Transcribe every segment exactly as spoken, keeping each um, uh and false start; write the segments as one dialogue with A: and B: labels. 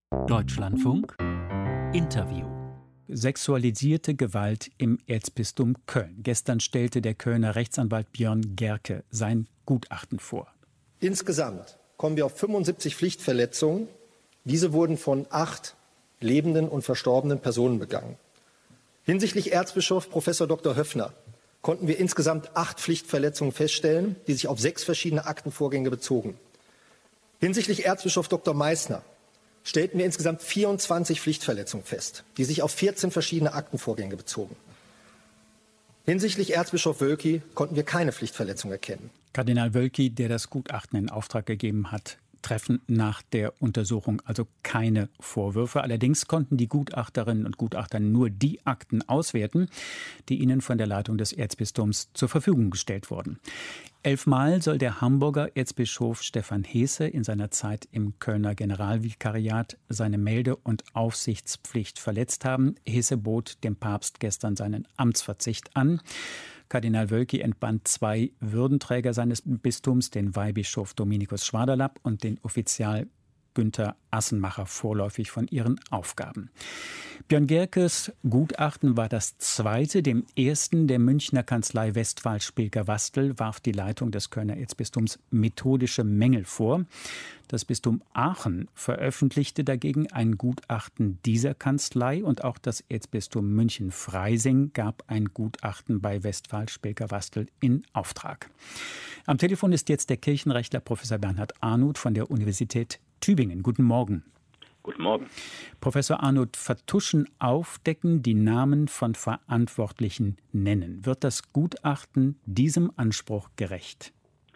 A: Deutschlandfunk Interview. Sexualisierte Gewalt im Erzbistum Köln. Gestern stellte der Kölner Rechtsanwalt Björn Gerke sein Gutachten vor.
B: Insgesamt kommen wir auf fünfundsiebzig Pflichtverletzungen. Diese wurden von acht lebenden und verstorbenen Personen begangen. Hinsichtlich Erzbischof Professor Doktor Höffner konnten wir insgesamt acht Pflichtverletzungen feststellen, die sich auf sechs verschiedene Aktenvorgänge bezogen. Hinsichtlich Erzbischof Doktor Meissner stellten wir insgesamt vierundzwanzig Pflichtverletzungen fest, die sich auf vierzehn verschiedene Aktenvorgänge bezogen. Hinsichtlich Erzbischof Wölki konnten wir keine Pflichtverletzung erkennen.
A: Kardinal Wölki, der das Gutachten in Auftrag gegeben hat, treffen nach der Untersuchung also keine Vorwürfe. Allerdings konnten die Gutachterinnen und Gutachter nur die Akten auswerten, die ihnen von der Leitung des Erzbistums zur Verfügung gestellt wurden. Elfmal soll der Hamburger Erzbischof Stefan Heese in seiner Zeit im Kölner Generalvikariat seine Melde- und Aufsichtspflicht verletzt haben. Heese bot dem Papst gestern seinen Amtsverzicht an. Kardinal Wölki entband zwei Würdenträger seines Bistums, den Weihbischof Dominikus Schwaderlapp und den Offizial Günther Assenmacher, vorläufig von ihren Aufgaben. Björn Gerkes Gutachten war das zweite. Dem ersten der Münchner Kanzlei Westphal-Spilker-Wastel warf die Leitung des Kölner Erzbistums methodische Mängel vor. Das Bistum Aachen veröffentlichte dagegen ein Gutachten dieser Kanzlei und auch das Erzbistum München-Freising gab ein Gutachten bei Westphal-Spilker-Wastel in Auftrag. Am Telefon ist jetzt der Kirchenrechtler Professor Bernhard Arnold von der Universität Tübingen. Guten Morgen.
C: Guten Morgen.
A: Professor Arnold, vertuschen, aufdecken, die Namen von Verantwortlichen nennen. Wird das Gutachten diesem Anspruch gerecht?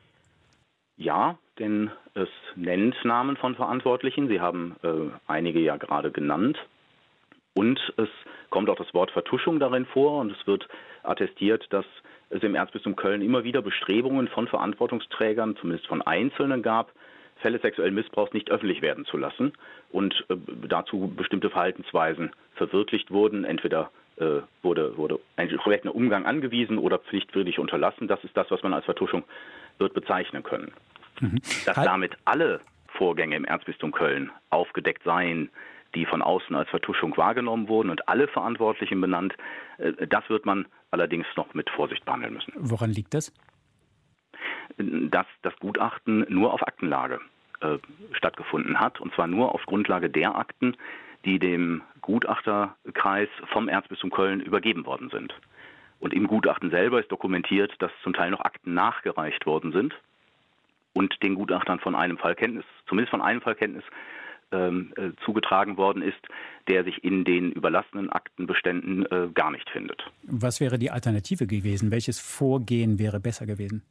C: Ja, denn es nennt Namen von Verantwortlichen. Sie haben äh, einige ja gerade genannt. Und es kommt auch das Wort Vertuschung darin vor. Und es wird attestiert, dass es im Erzbistum Köln immer wieder Bestrebungen von Verantwortungsträgern, zumindest von Einzelnen gab, Fälle sexuellen Missbrauchs nicht öffentlich werden zu lassen und äh, dazu bestimmte Verhaltensweisen verwirklicht wurden. Entweder äh, wurde, wurde ein entsprechender Umgang angewiesen oder pflichtwidrig unterlassen. Das ist das, was man als Vertuschung wird bezeichnen können. Mhm. Dass halt damit alle Vorgänge im Erzbistum Köln aufgedeckt seien, die von außen als Vertuschung wahrgenommen wurden und alle Verantwortlichen benannt, äh, das wird man allerdings noch mit Vorsicht behandeln müssen.
A: Woran liegt das?
C: Dass das Gutachten nur auf Aktenlage äh, stattgefunden hat, und zwar nur auf Grundlage der Akten, die dem Gutachterkreis vom Erzbistum Köln übergeben worden sind. Und im Gutachten selber ist dokumentiert, dass zum Teil noch Akten nachgereicht worden sind und den Gutachtern von einem Fall Kenntnis, zumindest von einem Fall Kenntnis ähm, äh, zugetragen worden ist, der sich in den überlassenen Aktenbeständen äh, gar nicht findet.
A: Was wäre die Alternative gewesen? Welches Vorgehen wäre besser gewesen?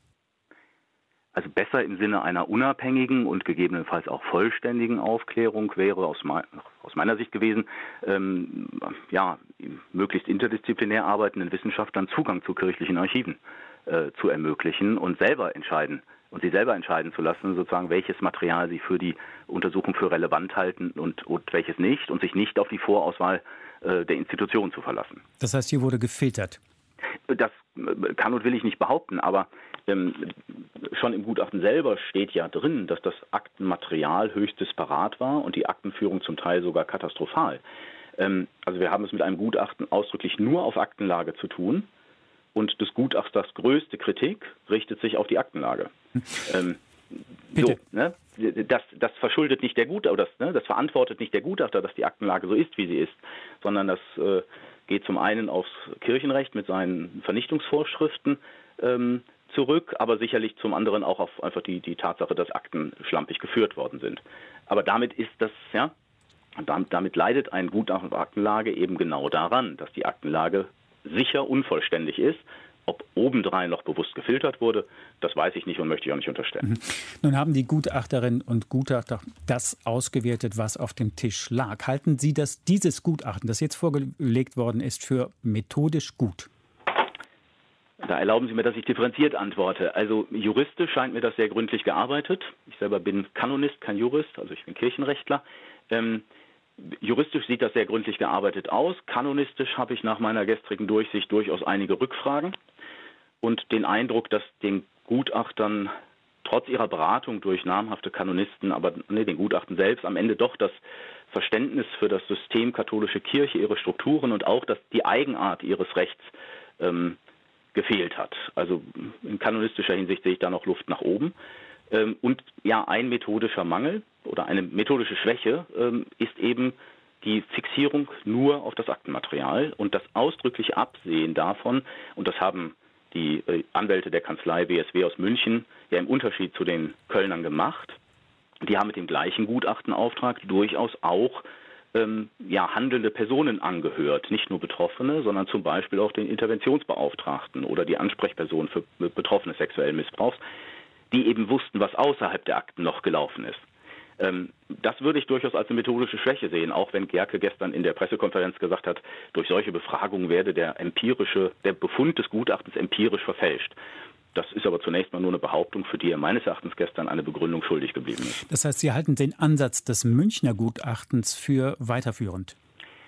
C: Also besser im Sinne einer unabhängigen und gegebenenfalls auch vollständigen Aufklärung wäre aus, me- aus meiner Sicht gewesen, ähm, ja, möglichst interdisziplinär arbeitenden Wissenschaftlern Zugang zu kirchlichen Archiven äh, zu ermöglichen und selber entscheiden und sie selber entscheiden zu lassen, sozusagen, welches Material sie für die Untersuchung für relevant halten und, und welches nicht, und sich nicht auf die Vorauswahl äh, der Institution zu verlassen.
A: Das heißt, hier wurde gefiltert.
C: Das kann und will ich nicht behaupten, aber ähm, schon im Gutachten selber steht ja drin, dass das Aktenmaterial höchst disparat war und die Aktenführung zum Teil sogar katastrophal. Ähm, also wir haben es mit einem Gutachten ausdrücklich nur auf Aktenlage zu tun und des Gutachters größte Kritik richtet sich auf die Aktenlage. Ähm,
A: Bitte.
C: So, ne? Das, das verschuldet nicht der Gutachter, das, ne? das verantwortet nicht der Gutachter, dass die Aktenlage so ist, wie sie ist, sondern das äh, geht zum einen aufs Kirchenrecht mit seinen Vernichtungsvorschriften ähm, zurück, aber sicherlich zum anderen auch auf einfach die, die Tatsache, dass Akten schlampig geführt worden sind. Aber damit ist das, ja, damit, damit leidet ein Gutachten auf Aktenlage eben genau daran, dass die Aktenlage sicher unvollständig ist. Ob obendrein noch bewusst gefiltert wurde, das weiß ich nicht und möchte ich auch nicht unterstellen.
A: Mhm. Nun haben die Gutachterinnen und Gutachter das ausgewertet, was auf dem Tisch lag. Halten Sie das, dieses Gutachten, das jetzt vorgelegt worden ist, für methodisch gut?
C: Da erlauben Sie mir, dass ich differenziert antworte. Also juristisch scheint mir das sehr gründlich gearbeitet. Ich selber bin Kanonist, kein Jurist, also ich bin Kirchenrechtler. Ähm, juristisch sieht das sehr gründlich gearbeitet aus. Kanonistisch habe ich nach meiner gestrigen Durchsicht durchaus einige Rückfragen und den Eindruck, dass den Gutachtern trotz ihrer Beratung durch namhafte Kanonisten, aber ne, den Gutachten selbst, am Ende doch das Verständnis für das System katholische Kirche, ihre Strukturen und auch das, die Eigenart ihres Rechts ähm, gefehlt hat. Also in kanonistischer Hinsicht sehe ich da noch Luft nach oben. Ähm, und ja, ein methodischer Mangel oder eine methodische Schwäche ähm, ist eben die Fixierung nur auf das Aktenmaterial und das ausdrückliche Absehen davon, und das haben die äh, Anwälte der Kanzlei W S W aus München ja im Unterschied zu den Kölnern gemacht. Die haben mit dem gleichen Gutachtenauftrag durchaus auch ähm, ja, handelnde Personen angehört. Nicht nur Betroffene, sondern zum Beispiel auch den Interventionsbeauftragten oder die Ansprechperson für Betroffene sexuellen Missbrauchs, die eben wussten, was außerhalb der Akten noch gelaufen ist. Ähm, das würde ich durchaus als eine methodische Schwäche sehen, auch wenn Gerke gestern in der Pressekonferenz gesagt hat, durch solche Befragungen werde der empirische, der Befund des Gutachtens empirisch verfälscht. Das ist aber zunächst mal nur eine Behauptung, für die er meines Erachtens gestern eine Begründung schuldig geblieben ist.
A: Das heißt, Sie halten den Ansatz des Münchner Gutachtens für weiterführend?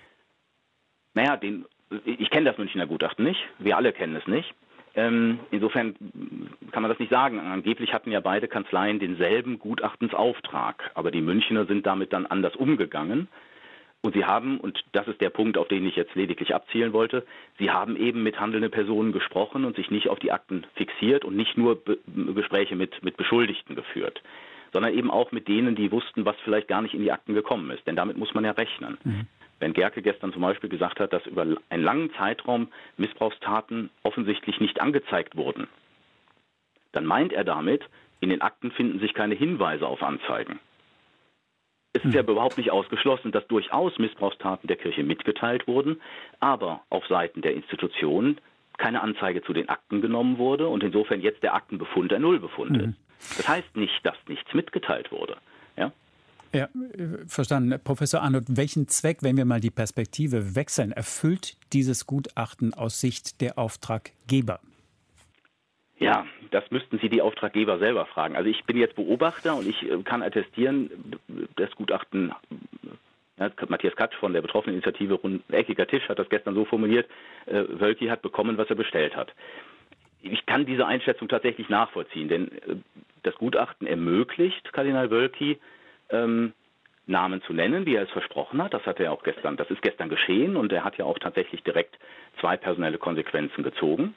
C: Naja, den, ich kenne das Münchner Gutachten nicht. Wir alle kennen es nicht. Ähm, insofern kann man das nicht sagen. Angeblich hatten ja beide Kanzleien denselben Gutachtensauftrag. Aber die Münchner sind damit dann anders umgegangen. Und sie haben, und das ist der Punkt, auf den ich jetzt lediglich abzielen wollte, sie haben eben mit handelnden Personen gesprochen und sich nicht auf die Akten fixiert und nicht nur Be- Gespräche mit, mit Beschuldigten geführt, sondern eben auch mit denen, die wussten, was vielleicht gar nicht in die Akten gekommen ist. Denn damit muss man ja rechnen. Mhm. Wenn Gerke gestern zum Beispiel gesagt hat, dass über einen langen Zeitraum Missbrauchstaten offensichtlich nicht angezeigt wurden, dann meint er damit, in den Akten finden sich keine Hinweise auf Anzeigen. Es ist ja überhaupt nicht ausgeschlossen, dass durchaus Missbrauchstaten der Kirche mitgeteilt wurden, aber auf Seiten der Institutionen keine Anzeige zu den Akten genommen wurde und insofern jetzt der Aktenbefund ein Nullbefund mhm. ist. Das heißt nicht, dass nichts mitgeteilt wurde. Ja?
A: Ja, verstanden. Professor Arnold, welchen Zweck, wenn wir mal die Perspektive wechseln, erfüllt dieses Gutachten aus Sicht der Auftraggeber?
C: Ja, das müssten Sie die Auftraggeber selber fragen. Also ich bin jetzt Beobachter und ich kann attestieren, das Gutachten, ja, Matthias Katsch von der Betroffeneninitiative Rundeckiger Tisch hat das gestern so formuliert, äh, Wölki hat bekommen, was er bestellt hat. Ich kann diese Einschätzung tatsächlich nachvollziehen, denn äh, das Gutachten ermöglicht Kardinal Wölki, ähm, Namen zu nennen, wie er es versprochen hat. Das hat er auch gestern, das ist gestern geschehen und er hat ja auch tatsächlich direkt zwei personelle Konsequenzen gezogen.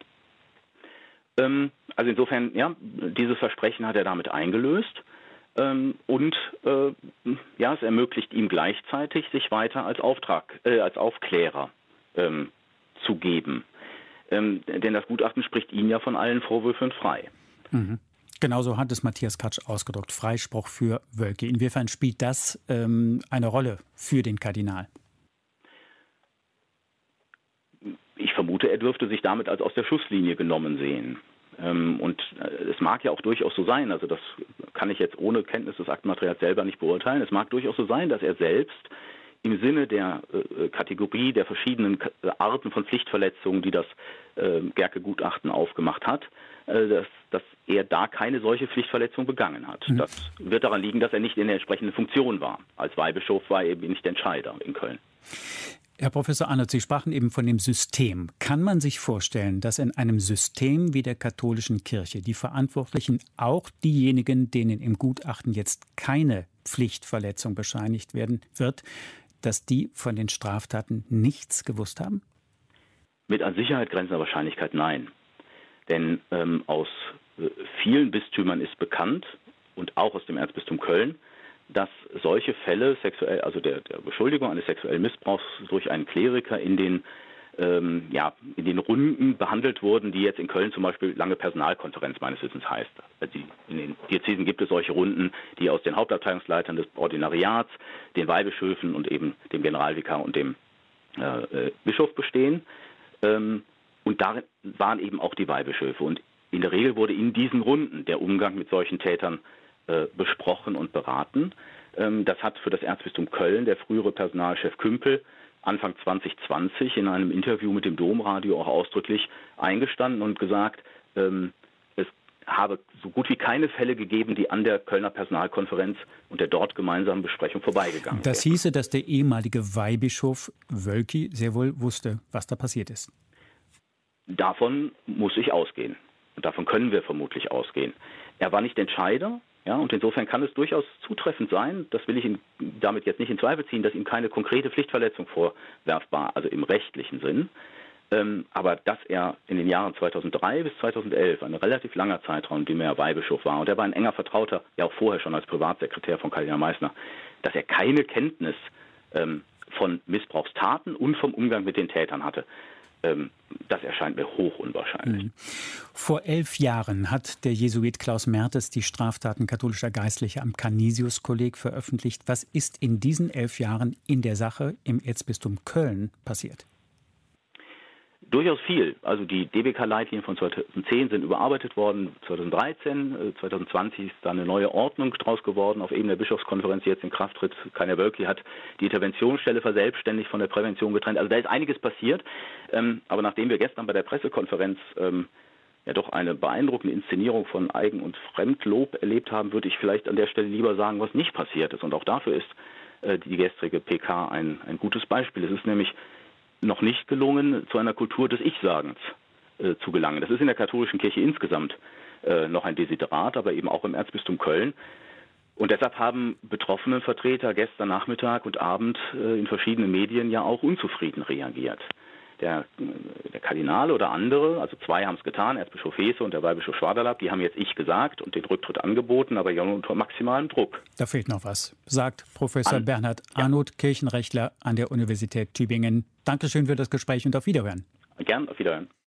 C: Also insofern, ja, dieses Versprechen hat er damit eingelöst ähm, und äh, ja, es ermöglicht ihm gleichzeitig, sich weiter als Auftrag, äh, als Aufklärer ähm, zu geben. Ähm, denn das Gutachten spricht ihn ja von allen Vorwürfen frei.
A: Mhm. Genauso hat es Matthias Katsch ausgedrückt, Freispruch für Wölki. Inwiefern spielt das ähm, eine Rolle für den Kardinal?
C: Ich vermute, er dürfte sich damit als aus der Schusslinie genommen sehen. Und es mag ja auch durchaus so sein, also das kann ich jetzt ohne Kenntnis des Aktenmaterials selber nicht beurteilen, es mag durchaus so sein, dass er selbst im Sinne der äh, Kategorie der verschiedenen Arten von Pflichtverletzungen, die das äh, Gerke-Gutachten aufgemacht hat, äh, dass, dass er da keine solche Pflichtverletzung begangen hat. Mhm. Das wird daran liegen, dass er nicht in der entsprechenden Funktion war. Als Weihbischof war er eben nicht Entscheider in Köln.
A: Herr Professor Arnold, Sie sprachen eben von dem System. Kann man sich vorstellen, dass in einem System wie der katholischen Kirche die Verantwortlichen, auch diejenigen, denen im Gutachten jetzt keine Pflichtverletzung bescheinigt werden wird, dass die von den Straftaten nichts gewusst haben?
C: Mit an Sicherheit grenzender Wahrscheinlichkeit nein. Denn ähm, aus äh, vielen Bistümern ist bekannt und auch aus dem Erzbistum Köln, dass solche Fälle sexuell, also der, der Beschuldigung eines sexuellen Missbrauchs durch einen Kleriker in den, ähm, ja, in den Runden behandelt wurden, die jetzt in Köln zum Beispiel lange Personalkonferenz meines Wissens heißt. Also die, in den Diözesen gibt es solche Runden, die aus den Hauptabteilungsleitern des Ordinariats, den Weihbischöfen und eben dem Generalvikar und dem äh, Bischof bestehen. Ähm, und darin waren eben auch die Weihbischöfe. Und in der Regel wurde in diesen Runden der Umgang mit solchen Tätern besprochen und beraten. Das hat für das Erzbistum Köln der frühere Personalchef Kümpel Anfang zwanzig zwanzig in einem Interview mit dem Domradio auch ausdrücklich eingestanden und gesagt, es habe so gut wie keine Fälle gegeben, die an der Kölner Personalkonferenz und der dort gemeinsamen Besprechung vorbeigegangen sind.
A: Das hieße, dass der ehemalige Weihbischof Wölki sehr wohl wusste, was da passiert ist.
C: Davon muss ich ausgehen. Und davon können wir vermutlich ausgehen. er war nicht Entscheider. Ja, und insofern kann es durchaus zutreffend sein, das will ich ihn damit jetzt nicht in Zweifel ziehen, dass ihm keine konkrete Pflichtverletzung vorwerfbar, also im rechtlichen Sinn. Ähm, aber dass er in den Jahren zweitausenddrei bis zweitausendelf, ein relativ langer Zeitraum, in dem er Weihbischof war, und er war ein enger Vertrauter, ja auch vorher schon als Privatsekretär von Kardinal Meissner, dass er keine Kenntnis ähm, von Missbrauchstaten und vom Umgang mit den Tätern hatte. Das erscheint mir hoch unwahrscheinlich.
A: Vor elf Jahren hat der Jesuit Klaus Mertes die Straftaten katholischer Geistlicher am Canisius-Kolleg veröffentlicht. Was ist in diesen elf Jahren in der Sache im Erzbistum Köln passiert?
C: Durchaus viel. Also die D B K-Leitlinien von zweitausendzehn sind überarbeitet worden, zweitausenddreizehn, zweitausendzwanzig ist da eine neue Ordnung draus geworden, auf Ebene der Bischofskonferenz, die jetzt in Kraft tritt. Kainer Wölki hat die Interventionsstelle verselbstständigt, von der Prävention getrennt. Also da ist einiges passiert. Ähm, aber nachdem wir gestern bei der Pressekonferenz ähm, ja doch eine beeindruckende Inszenierung von Eigen- und Fremdlob erlebt haben, würde ich vielleicht an der Stelle lieber sagen, was nicht passiert ist. Und auch dafür ist äh, die gestrige P K ein, ein gutes Beispiel. Es ist nämlich noch nicht gelungen, zu einer Kultur des Ich-Sagens äh, zu gelangen. Das ist in der katholischen Kirche insgesamt äh, noch ein Desiderat, aber eben auch im Erzbistum Köln. Und deshalb haben betroffene Vertreter gestern Nachmittag und Abend äh, in verschiedenen Medien ja auch unzufrieden reagiert. Der, der Kardinal oder andere, also zwei haben es getan, Erzbischof Hesse und der Weihbischof Schwaderlapp, die haben jetzt Ich gesagt und den Rücktritt angeboten, aber ja nur unter maximalem Druck.
A: Da fehlt noch was, sagt Professor
C: An,
A: Bernhard
C: ja.
A: Arnold, Kirchenrechtler an der Universität Tübingen. Dankeschön für das Gespräch und auf Wiederhören.
C: Gern, auf Wiederhören.